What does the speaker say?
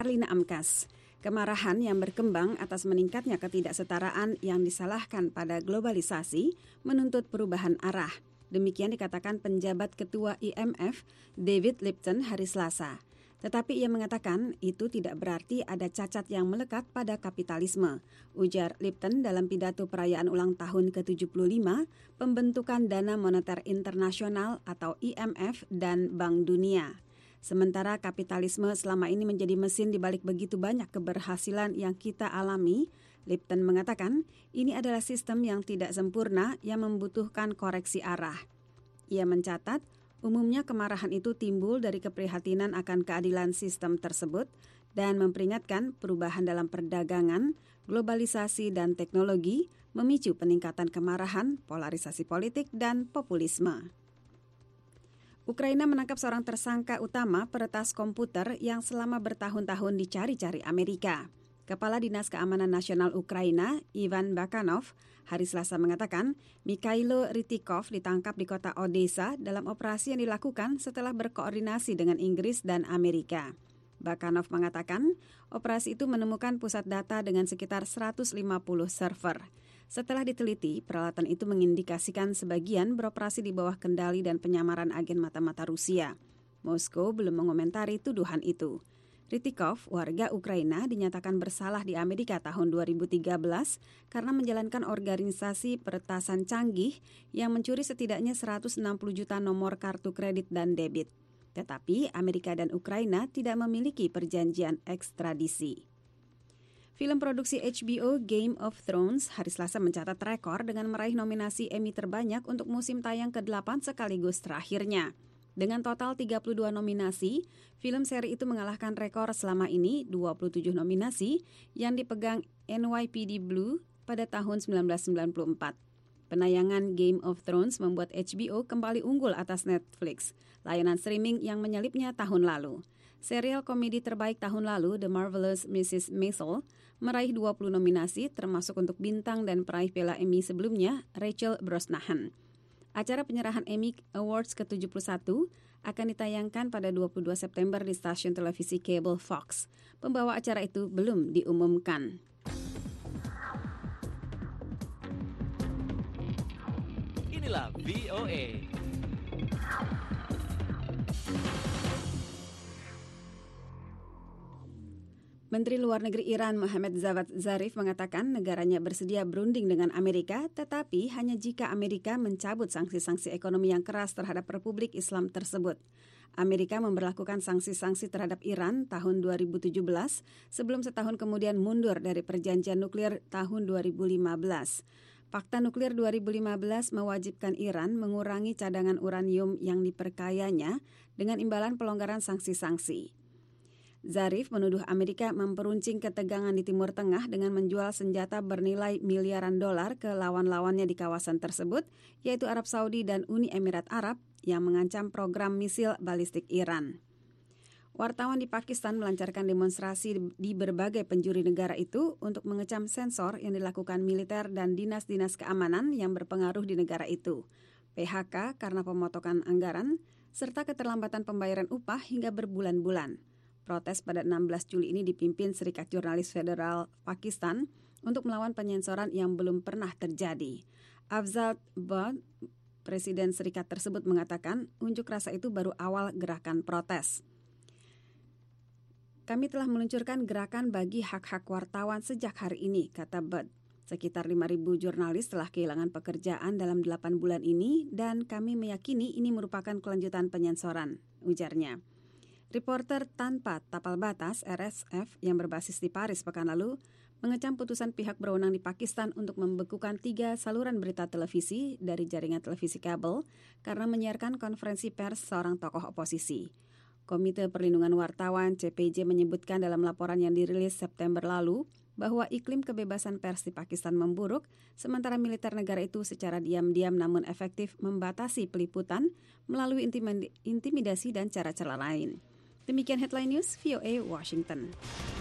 Karlina Amkas. Kemarahan yang berkembang atas meningkatnya ketidaksetaraan yang disalahkan pada globalisasi menuntut perubahan arah. Demikian dikatakan penjabat ketua IMF, David Lipton, hari Selasa. Tetapi ia mengatakan itu tidak berarti ada cacat yang melekat pada kapitalisme. Ujar Lipton dalam pidato perayaan ulang tahun ke-75 pembentukan Dana Moneter Internasional atau IMF dan Bank Dunia. Sementara kapitalisme selama ini menjadi mesin di balik begitu banyak keberhasilan yang kita alami, Lipton mengatakan ini adalah sistem yang tidak sempurna yang membutuhkan koreksi arah. Ia mencatat, umumnya kemarahan itu timbul dari keprihatinan akan keadilan sistem tersebut dan memperingatkan perubahan dalam perdagangan, globalisasi dan teknologi memicu peningkatan kemarahan, polarisasi politik dan populisme. Ukraina menangkap seorang tersangka utama peretas komputer yang selama bertahun-tahun dicari-cari Amerika. Kepala Dinas Keamanan Nasional Ukraina, Ivan Bakanov, hari Selasa mengatakan Mikhailo Rytikov ditangkap di kota Odessa dalam operasi yang dilakukan setelah berkoordinasi dengan Inggris dan Amerika. Bakanov mengatakan operasi itu menemukan pusat data dengan sekitar 150 server. Setelah diteliti, peralatan itu mengindikasikan sebagian beroperasi di bawah kendali dan penyamaran agen mata-mata Rusia. Moskow belum mengomentari tuduhan itu. Rytikov, warga Ukraina, dinyatakan bersalah di Amerika tahun 2013 karena menjalankan organisasi peretasan canggih yang mencuri setidaknya 160 juta nomor kartu kredit dan debit. Tetapi Amerika dan Ukraina tidak memiliki perjanjian ekstradisi. Film produksi HBO Game of Thrones hari Selasa mencatat rekor dengan meraih nominasi Emmy terbanyak untuk musim tayang ke-8 sekaligus terakhirnya. Dengan total 32 nominasi, film seri itu mengalahkan rekor selama ini 27 nominasi yang dipegang NYPD Blue pada tahun 1994. Penayangan Game of Thrones membuat HBO kembali unggul atas Netflix, layanan streaming yang menyalipnya tahun lalu. Serial komedi terbaik tahun lalu, The Marvelous Mrs. Maisel, meraih 20 nominasi termasuk untuk bintang dan peraih Piala Emmy sebelumnya, Rachel Brosnahan. Acara penyerahan Emmy Awards ke-71 akan ditayangkan pada 22 September di stasiun televisi kabel Fox. Pembawa acara itu belum diumumkan. Inilah VOA. Menteri Luar Negeri Iran Mohammad Javad Zarif mengatakan negaranya bersedia berunding dengan Amerika, tetapi hanya jika Amerika mencabut sanksi-sanksi ekonomi yang keras terhadap Republik Islam tersebut. Amerika memberlakukan sanksi-sanksi terhadap Iran tahun 2017 sebelum setahun kemudian mundur dari perjanjian nuklir tahun 2015. Fakta nuklir 2015 mewajibkan Iran mengurangi cadangan uranium yang diperkayanya dengan imbalan pelonggaran sanksi-sanksi. Zarif menuduh Amerika memperuncing ketegangan di Timur Tengah dengan menjual senjata bernilai miliaran dolar ke lawan-lawannya di kawasan tersebut, yaitu Arab Saudi dan Uni Emirat Arab yang mengancam program misil balistik Iran. Wartawan di Pakistan melancarkan demonstrasi di berbagai penjuru negara itu untuk mengecam sensor yang dilakukan militer dan dinas-dinas keamanan yang berpengaruh di negara itu. PHK karena pemotongan anggaran, serta keterlambatan pembayaran upah hingga berbulan-bulan. Protes pada 16 Juli ini dipimpin Serikat Jurnalis Federal Pakistan untuk melawan penyensoran yang belum pernah terjadi. Afzal Bud, Presiden serikat tersebut mengatakan unjuk rasa itu baru awal gerakan protes. Kami telah meluncurkan gerakan bagi hak-hak wartawan sejak hari ini, kata Bud. Sekitar 5.000 jurnalis telah kehilangan pekerjaan dalam 8 bulan ini dan kami meyakini ini merupakan kelanjutan penyensoran, ujarnya. Reporter Tanpa Tapal Batas (RSF) yang berbasis di Paris pekan lalu mengecam putusan pihak berwenang di Pakistan untuk membekukan 3 saluran berita televisi dari jaringan televisi kabel karena menyiarkan konferensi pers seorang tokoh oposisi. Komite Perlindungan Wartawan CPJ menyebutkan dalam laporan yang dirilis September lalu bahwa iklim kebebasan pers di Pakistan memburuk, sementara militer negara itu secara diam-diam namun efektif membatasi peliputan melalui intimidasi dan cara-cara lain. Demikian Headline News VOA Washington.